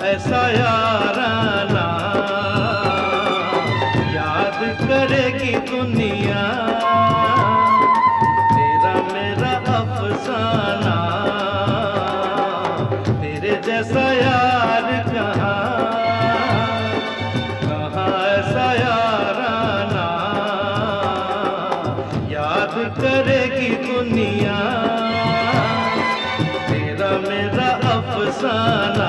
ऐसा याराना याद करेगी दुनिया, तेरा मेरा अफसाना, तेरे जैसा यार कहाँ, कहाँ ऐसा याराना याद करेगी दुनिया, तेरा मेरा अफसाना।